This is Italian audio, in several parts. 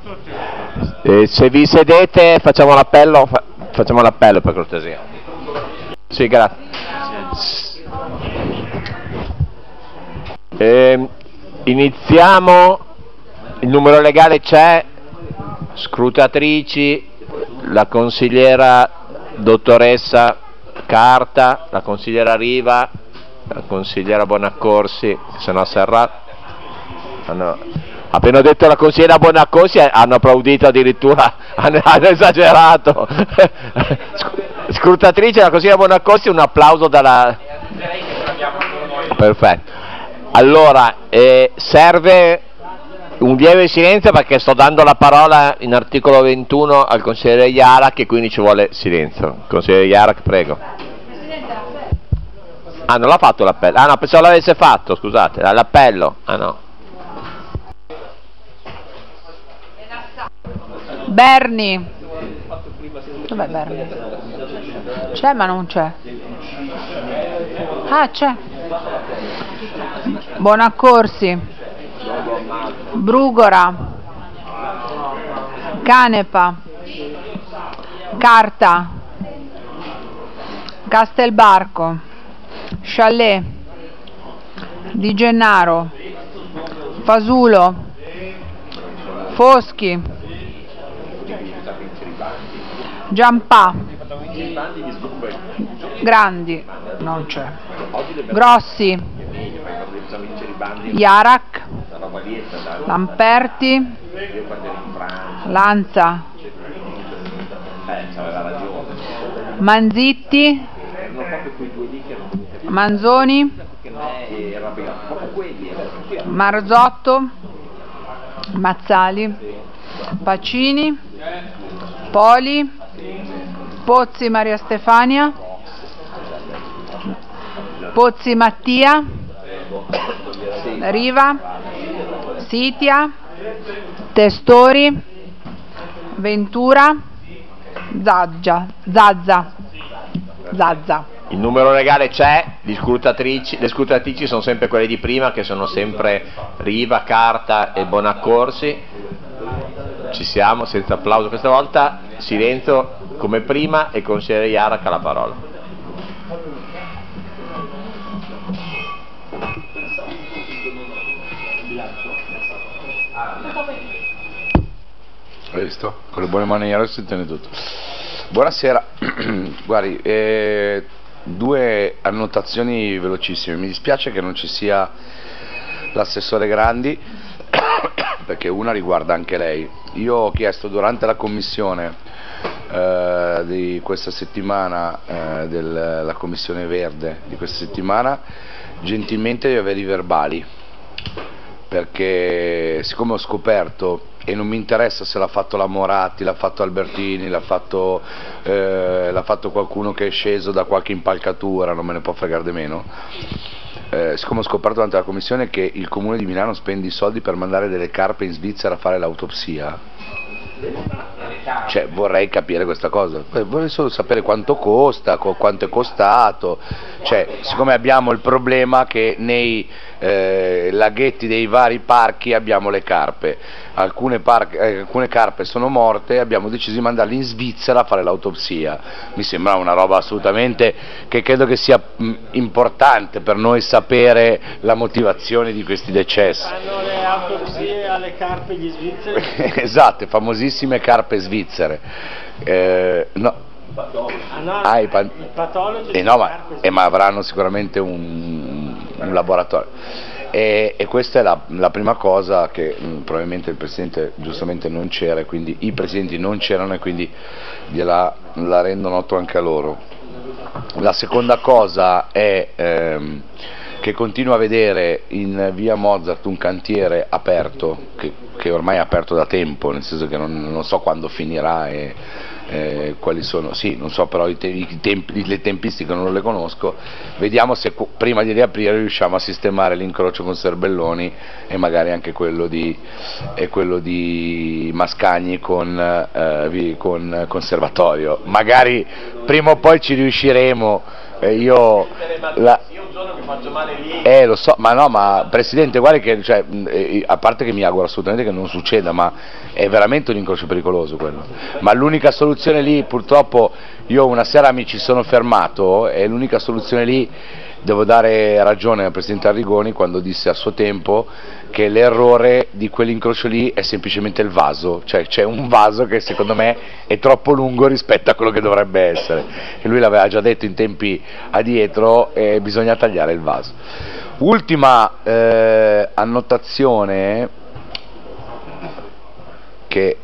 Se vi sedete facciamo l'appello per cortesia. Sì, grazie. Iniziamo, il numero legale c'è, scrutatrici, la consigliera dottoressa Carta, la consigliera Riva, la consigliera Bonaccorsi, se no Serra. Appena ho detto la consigliera Bonaccorsi hanno applaudito addirittura, hanno esagerato. Scrutatrice, la consigliera Bonaccorsi, un applauso dalla... Perfetto. Allora, serve un lieve silenzio perché sto dando la parola in articolo 21 al consigliere Iarac e quindi ci vuole silenzio. Consigliere Iarac, prego. Ah, non l'ha fatto l'appello? Ah no, pensavo l'avesse fatto, scusate, l'appello. Ah no. Berni. Dov'è Berni? C'è ma non c'è. Ah, c'è. Bonaccorsi. Brugora. Canepa. Carta. Castelbarco. Chalet. Di Gennaro. Fasulo. Foschi. Giampà. Grandi, non c'è. Grossi. Iarac. Lamperti. Lanza. Manzitti. Manzoni. Marzotto. Mazzali. Pacini. Poli. Pozzi Maria Stefania. Pozzi Mattia. Riva. Sitia. Testori. Ventura. Zazza. Il numero legale c'è, le scrutatrici sono sempre quelle di prima, che sono sempre Riva, Carta e Bonaccorsi. Ci siamo, senza applauso questa volta, silenzio come prima e consigliere Iarac ha la parola. Hai visto? Con le buone maniere si tiene tutto. Buonasera, guardi, due annotazioni velocissime. Mi dispiace che non ci sia l'assessore Grandi, perché una riguarda anche lei. Io ho chiesto durante la commissione di questa settimana, la commissione verde di questa settimana, gentilmente di avere i verbali, perché siccome ho scoperto, e non mi interessa se l'ha fatto la Moratti, l'ha fatto Albertini, l'ha fatto qualcuno che è sceso da qualche impalcatura, non me ne può fregare di meno, siccome ho scoperto durante la commissione che il comune di Milano spende i soldi per mandare delle carpe in Svizzera a fare l'autopsia, cioè vorrei capire questa cosa, vorrei solo sapere quanto costa, quanto è costato, cioè siccome abbiamo il problema che nei laghetti dei vari parchi abbiamo le carpe, alcune carpe sono morte, abbiamo deciso di mandarle in Svizzera a fare l'autopsia. Mi sembra una roba assolutamente che credo che sia importante per noi sapere la motivazione di questi decessi. Fanno le autopsie alle carpe gli svizzeri? Esatto, famosissime carpe svizzere. No. I patologi ma avranno sicuramente un laboratorio. E questa è la prima cosa che probabilmente il Presidente giustamente non c'era, quindi i Presidenti non c'erano e quindi la rendo noto anche a loro. La seconda cosa è che continuo a vedere in via Mozart un cantiere aperto, che ormai è aperto da tempo, nel senso che non so quando finirà e quali sono, sì, non so, però le tempistiche non le conosco. Vediamo se prima di riaprire riusciamo a sistemare l'incrocio con Serbelloni e magari anche quello di Mascagni con Conservatorio. Magari prima o poi ci riusciremo io un giorno mi faccio male lì. Lo so, ma Presidente, guardi che, cioè, a parte che mi auguro assolutamente che non succeda, ma è veramente un incrocio pericoloso quello. Ma l'unica soluzione lì, purtroppo, io una sera mi ci sono fermato e l'unica soluzione lì, devo dare ragione al Presidente Arrigoni quando disse a suo tempo che l'errore di quell'incrocio lì è semplicemente il vaso, cioè c'è un vaso che secondo me è troppo lungo rispetto a quello che dovrebbe essere, e lui l'aveva già detto in tempi addietro, e bisogna tagliare il vaso. Ultima annotazione che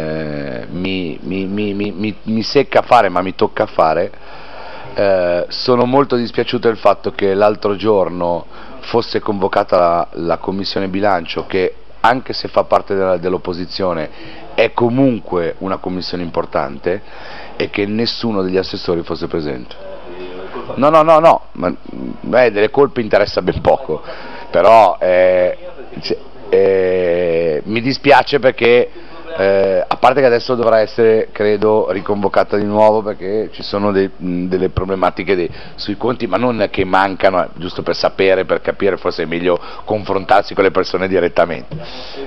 mi secca fare, ma mi tocca fare. Sono molto dispiaciuto del fatto che l'altro giorno fosse convocata la commissione bilancio, che anche se fa parte dell'opposizione è comunque una commissione importante, e che nessuno degli assessori fosse presente. No, ma delle colpe interessa ben poco, però mi dispiace perché a parte che adesso dovrà essere, credo, riconvocata di nuovo perché ci sono delle problematiche sui conti, ma non che mancano, giusto per sapere, per capire, forse è meglio confrontarsi con le persone direttamente.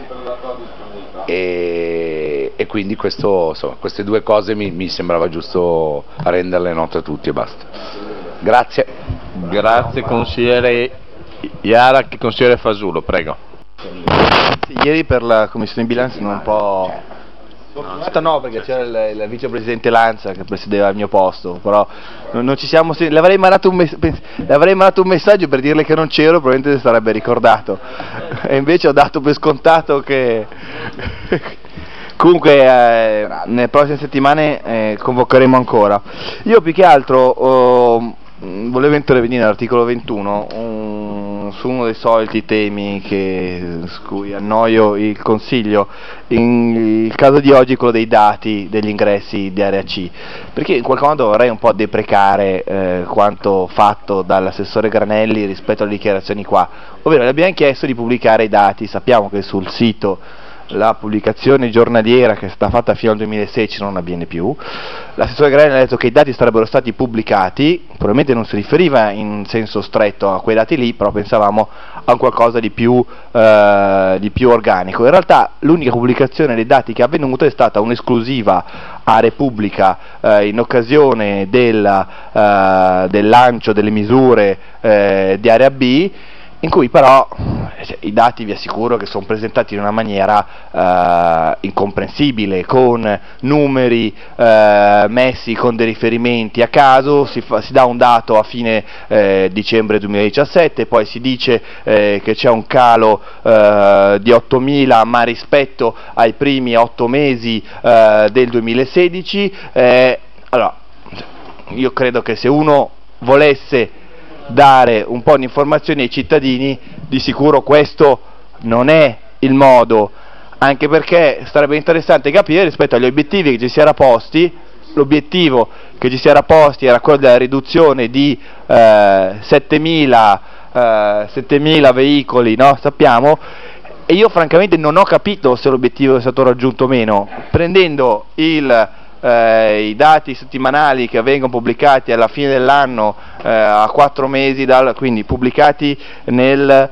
E quindi queste due cose mi sembrava giusto renderle note a tutti e basta. Grazie. Grazie consigliere Iara. Consigliere Fasulo, prego. Ieri per la commissione bilancio sono un po'... No, perché c'era il vicepresidente Lanza che presiedeva il mio posto, però non ci siamo. Le avrei mandato un messaggio per dirle che non c'ero, probabilmente si sarebbe ricordato, e invece ho dato per scontato che comunque nelle prossime settimane convocheremo ancora. Io più che altro volevo intervenire all'articolo 21 su uno dei soliti temi su cui annoio il Consiglio, il caso di oggi è quello dei dati degli ingressi di area C, perché in qualche modo vorrei un po' deprecare quanto fatto dall'assessore Granelli rispetto alle dichiarazioni qua, ovvero le abbiamo chiesto di pubblicare i dati. Sappiamo che sul sito la pubblicazione giornaliera che è stata fatta fino al 2016 non avviene più. L'assessore Granelli ha detto che i dati sarebbero stati pubblicati, probabilmente non si riferiva in senso stretto a quei dati lì, però pensavamo a qualcosa di più organico. In realtà l'unica pubblicazione dei dati che è avvenuta è stata un'esclusiva a Repubblica in occasione del lancio delle misure di area B, in cui però i dati vi assicuro che sono presentati in una maniera incomprensibile, con numeri messi con dei riferimenti a caso. Si dà un dato a fine dicembre 2017, poi si dice che c'è un calo di 8.000, ma rispetto ai primi 8 mesi del 2016. Allora, io credo che se uno volesse dare un po' di informazioni ai cittadini, di sicuro questo non è il modo, anche perché sarebbe interessante capire rispetto agli obiettivi che ci si era posti. L'obiettivo che ci si era posti era quello della riduzione di 7.000 veicoli, no? Sappiamo, e io francamente non ho capito se l'obiettivo è stato raggiunto o meno, prendendo i dati settimanali che vengono pubblicati alla fine dell'anno, a 4 mesi quindi pubblicati ad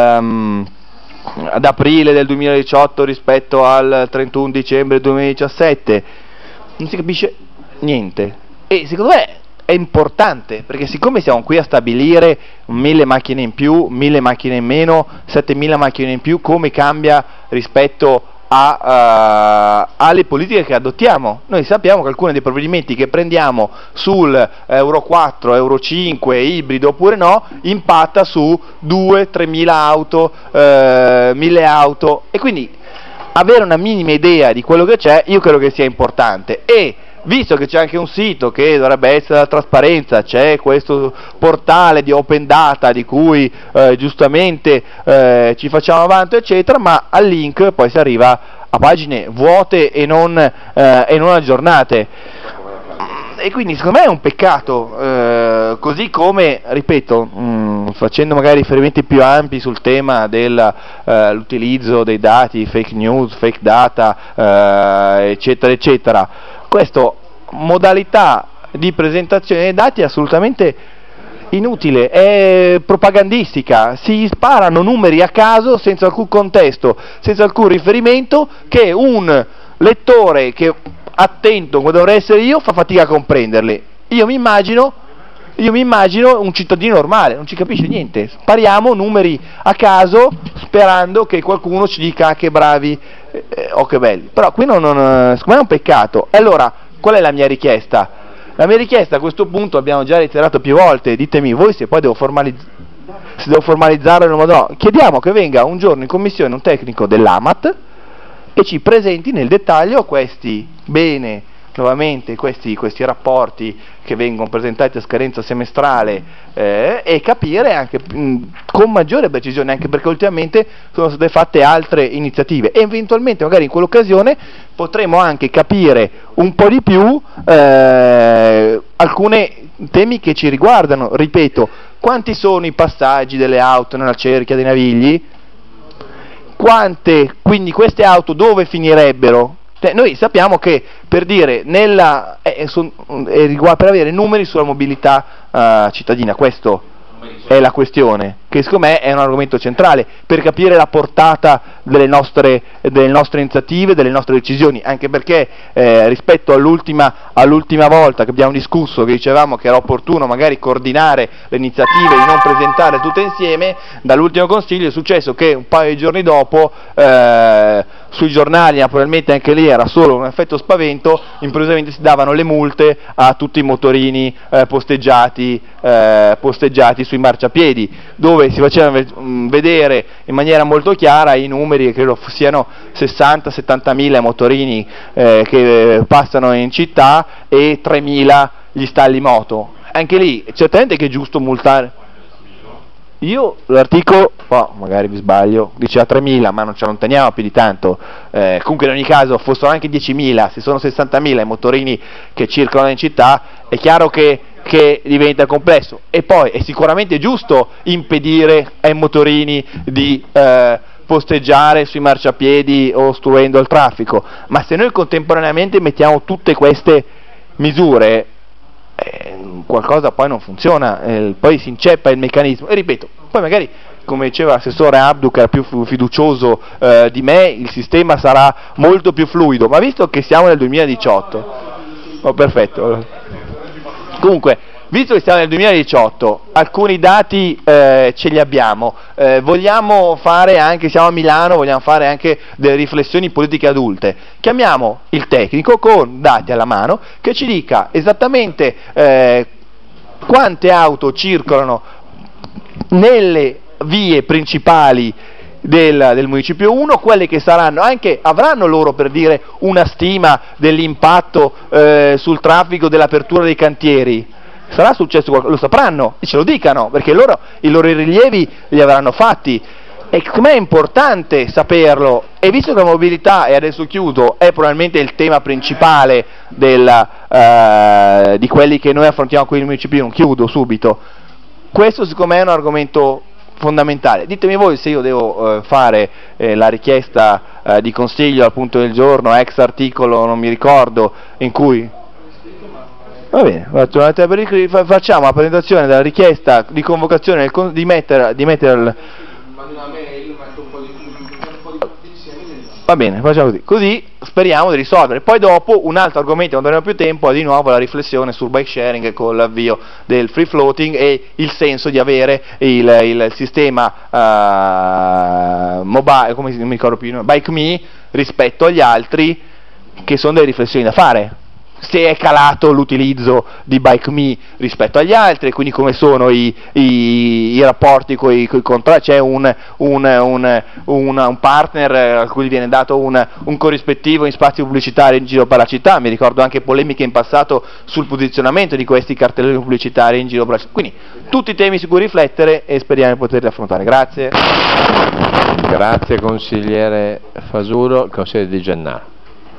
aprile del 2018 rispetto al 31 dicembre 2017, non si capisce niente. E secondo me è importante, perché siccome siamo qui a stabilire 1.000 macchine in più, 1.000 macchine in meno, 7.000 macchine in più, come cambia rispetto alle politiche che adottiamo. Noi sappiamo che alcuni dei provvedimenti che prendiamo sul Euro 4, Euro 5, ibrido oppure no, impatta su 2-3.000 auto, 1.000 auto, e quindi avere una minima idea di quello che c'è io credo che sia importante. E visto che c'è anche un sito che dovrebbe essere la trasparenza, c'è questo portale di open data di cui giustamente ci facciamo avanti eccetera, ma al link poi si arriva a pagine vuote e non aggiornate, e quindi secondo me è un peccato, così come, ripeto, facendo magari riferimenti più ampi sul tema dell'utilizzo dei dati, fake news, fake data, eccetera eccetera. Questa modalità di presentazione dei dati è assolutamente inutile, è propagandistica, si sparano numeri a caso senza alcun contesto, senza alcun riferimento, che un lettore che attento come dovrei essere io fa fatica a comprenderli. Io mi immagino un cittadino normale, non ci capisce niente, spariamo numeri a caso sperando che qualcuno ci dica che bravi o che belli, però qui secondo me è un peccato. E allora qual è la mia richiesta? La mia richiesta a questo punto, abbiamo già reiterato più volte, ditemi voi se poi devo formalizzarlo in un modo, no, chiediamo che venga un giorno in commissione un tecnico dell'AMAT e ci presenti nel dettaglio questi rapporti che vengono presentati a scadenza semestrale e capire anche con maggiore precisione, anche perché ultimamente sono state fatte altre iniziative e eventualmente magari in quell'occasione potremo anche capire un po' di più alcuni temi che ci riguardano. Ripeto, quanti sono i passaggi delle auto nella cerchia dei Navigli? Quindi queste auto dove finirebbero? Noi sappiamo che, per dire, per avere numeri sulla mobilità cittadina, questo è la questione, che secondo me è un argomento centrale per capire la portata delle nostre iniziative, delle nostre decisioni, anche perché rispetto all'ultima volta che abbiamo discusso, che dicevamo che era opportuno magari coordinare le iniziative e non presentare tutte insieme, dall'ultimo consiglio è successo che un paio di giorni dopo sui giornali, naturalmente anche lì era solo un effetto spavento, improvvisamente si davano le multe a tutti i motorini posteggiati sui marciapiedi, dove si facevano vedere in maniera molto chiara i numeri, credo siano 60-70 mila motorini che passano in città e 3.000 gli stalli moto. Anche lì certamente che è giusto multare. Io l'articolo, magari vi sbaglio, diceva 3.000, ma non ci allontaniamo più di tanto. Comunque in ogni caso fossero anche 10.000, se sono 60.000 i motorini che circolano in città, è chiaro che diventa complesso. E poi è sicuramente giusto impedire ai motorini di posteggiare sui marciapiedi ostruendo il traffico, ma se noi contemporaneamente mettiamo tutte queste misure, qualcosa poi non funziona, poi si inceppa il meccanismo. E ripeto, poi magari, come diceva l'assessore Abdu, che era più fiducioso di me, il sistema sarà molto più fluido, ma visto che siamo nel 2018, perfetto. Comunque, visto che siamo nel 2018, alcuni dati ce li abbiamo, vogliamo fare anche, siamo a Milano, vogliamo fare anche delle riflessioni politiche adulte, chiamiamo il tecnico con dati alla mano che ci dica esattamente quante auto circolano nelle vie principali del Municipio 1, quelle che saranno, anche avranno loro, per dire, una stima dell'impatto sul traffico dell'apertura dei cantieri. Sarà successo qualcosa, lo sapranno e ce lo dicano, perché loro i loro rilievi li avranno fatti, e com'è importante saperlo. E visto che la mobilità, e adesso chiudo, è probabilmente il tema principale di quelli che noi affrontiamo qui nel Municipio, non chiudo subito, questo secondo me è un argomento fondamentale. Ditemi voi se io devo fare la richiesta di consiglio al punto del giorno, ex articolo non mi ricordo, in cui va bene, facciamo la presentazione della richiesta di convocazione di mettere va bene, facciamo così speriamo di risolvere. Poi dopo un altro argomento, quando avremo più tempo, è di nuovo la riflessione sul bike sharing con l'avvio del free floating e il senso di avere il sistema mobile, come non mi ricordo più, Bike Me rispetto agli altri, che sono delle riflessioni da fare. Se è calato l'utilizzo di Bike Me rispetto agli altri, quindi come sono i rapporti con i contratti, c'è un partner a cui viene dato un corrispettivo in spazi pubblicitari in giro per la città. Mi ricordo anche polemiche in passato sul posizionamento di questi cartelloni pubblicitari in giro per la città. Quindi tutti temi su cui riflettere e speriamo di poterli affrontare. Grazie. Grazie consigliere Fasulo. Consigliere Di Gennaro.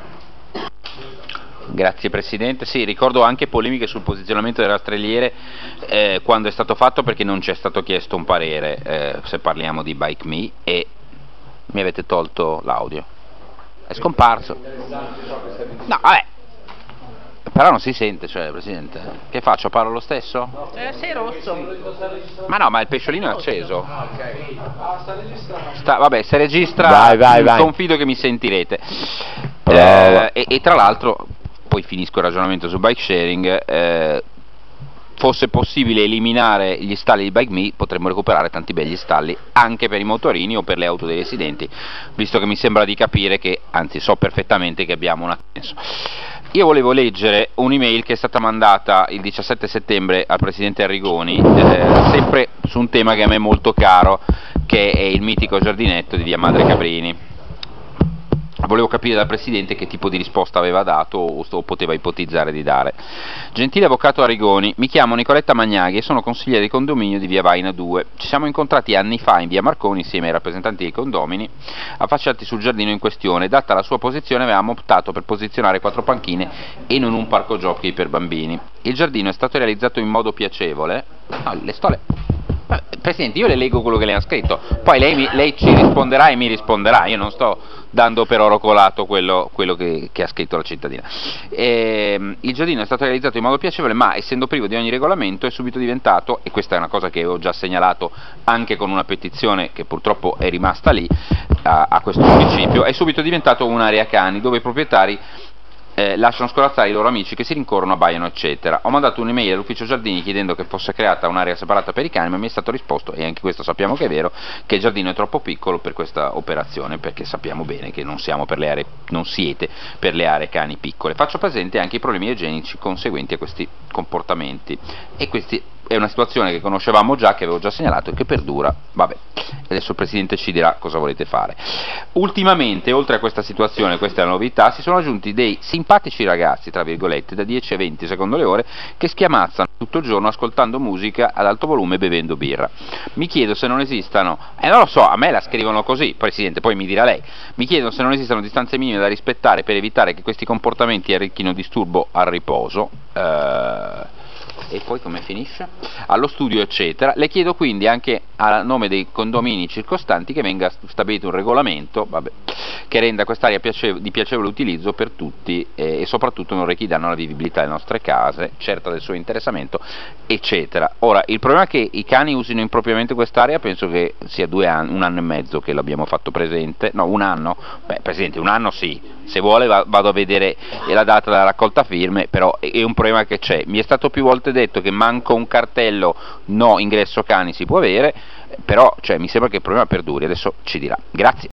Grazie Presidente, sì, ricordo anche polemiche sul posizionamento delle rastrelliere quando è stato fatto, perché non ci è stato chiesto un parere se parliamo di Bike Me, e mi avete tolto l'audio, è scomparso. No, vabbè, Però non si sente, cioè, Presidente. Che faccio? Parlo lo stesso? Sei rosso. Ma no, ma il pesciolino è acceso. Vabbè, se registra, vai. confido che mi sentirete. E tra l'altro, poi finisco il ragionamento su bike sharing, fosse possibile eliminare gli stalli di BikeMe, potremmo recuperare tanti begli stalli anche per i motorini o per le auto dei residenti, visto che mi sembra di capire che, anzi so perfettamente che abbiamo un assenso. Io volevo leggere un'email che è stata mandata il 17 settembre al Presidente Arrigoni, sempre su un tema che a me è molto caro, che è il mitico giardinetto di via Madre Cabrini. Volevo capire dal Presidente che tipo di risposta aveva dato o poteva ipotizzare di dare. Gentile Avvocato Arrigoni, mi chiamo Nicoletta Magnaghi e sono consigliere di condominio di via Vaina 2. Ci siamo incontrati anni fa in via Marconi insieme ai rappresentanti dei condomini, affacciati sul giardino in questione. Data la sua posizione avevamo optato per posizionare 4 panchine e non un parco giochi per bambini. Il giardino è stato realizzato in modo piacevole. Le stole... Presidente, io le leggo quello che le ha scritto, poi lei ci risponderà e mi risponderà, io non sto dando per oro colato quello che ha scritto la cittadina. Il giardino è stato realizzato in modo piacevole, ma essendo privo di ogni regolamento è subito diventato, e questa è una cosa che avevo già segnalato anche con una petizione che purtroppo è rimasta lì a questo municipio, è subito diventato un'area cani dove i proprietari lasciano scorazzare i loro amici che si rincorrono, abbaiano eccetera. Ho mandato un'email all'ufficio giardini chiedendo che fosse creata un'area separata per i cani, ma mi è stato risposto, e anche questo sappiamo che è vero, che il giardino è troppo piccolo per questa operazione, perché sappiamo bene che non siete per le aree cani piccole. Faccio presente anche i problemi igienici conseguenti a questi comportamenti, e questi è una situazione che conoscevamo già, che avevo già segnalato e che perdura. Vabbè, adesso il Presidente ci dirà cosa volete fare. Ultimamente, oltre a questa situazione, questa è la novità, si sono aggiunti dei simpatici ragazzi, tra virgolette, da 10 a 20 secondo le ore, che schiamazzano tutto il giorno ascoltando musica ad alto volume e bevendo birra. Mi chiedo se non esistano, non lo so, a me la scrivono così, Presidente, poi mi dirà lei, mi chiedo se non esistano distanze minime da rispettare per evitare che questi comportamenti arricchino disturbo al riposo. E poi come finisce? Allo studio eccetera. Le chiedo quindi anche a nome dei condomini circostanti che venga stabilito un regolamento che renda quest'area di piacevole utilizzo per tutti e soprattutto non rechi danno alla vivibilità delle nostre case, certa del suo interessamento eccetera. Ora, il problema è che i cani usino impropriamente quest'area, penso che sia 2 anni, 1 anno e mezzo che l'abbiamo fatto presente, no, 1 anno? Presidente, 1 anno sì, se vuole vado a vedere la data della raccolta firme, però è un problema che c'è. Mi è stato più volte detto che manco un cartello no ingresso cani si può avere, però mi sembra che il problema perduri, adesso ci dirà. Grazie.